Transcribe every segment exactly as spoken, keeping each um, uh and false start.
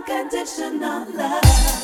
unconditional love.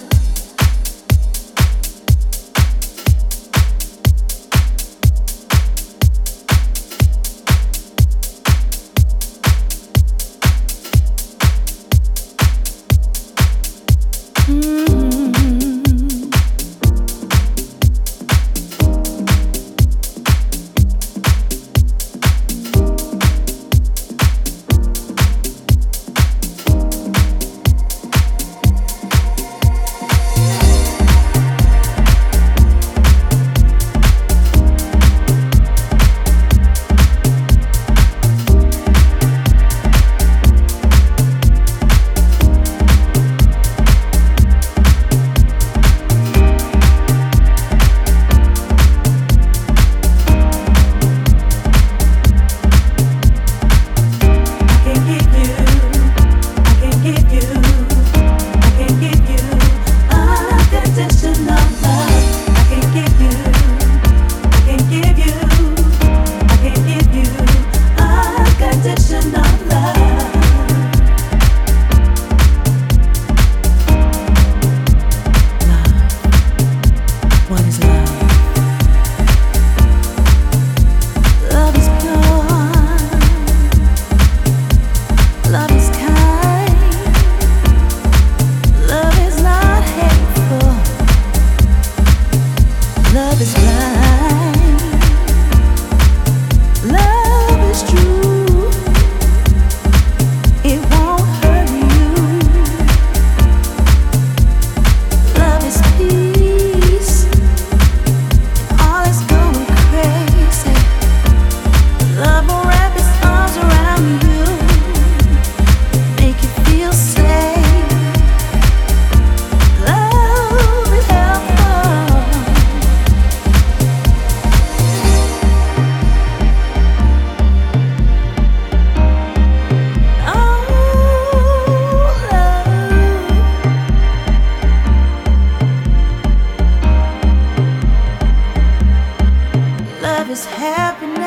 Love is happiness.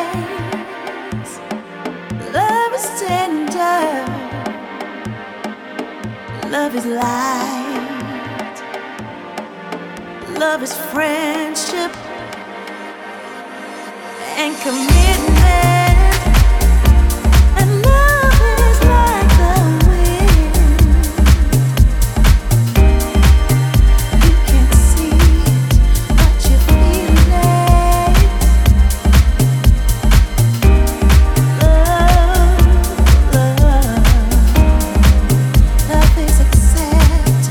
Love is tender. Love is light. Love is friendship and commitment. And love is like the wind. You can't see it, but you feel it. Love, love, love is acceptance.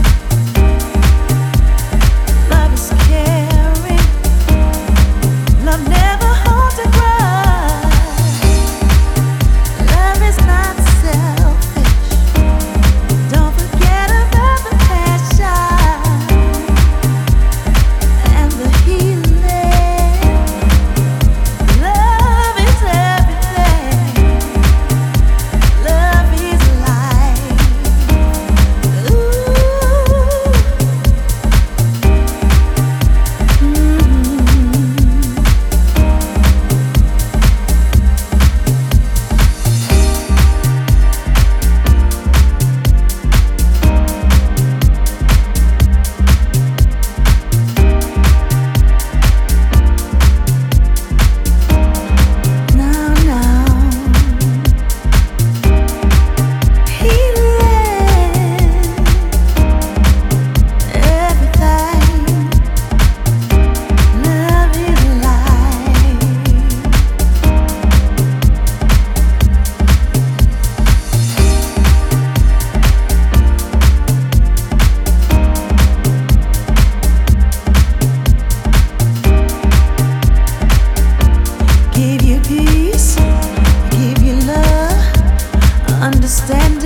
Love is caring. Love never holds a grudge. Love is not selfish. Don't forget about the passion and the healing. Love is everything. Love is life. Ooh. Mm. Now, now, healing everything. Love is life. Give you peace, give you love, understanding.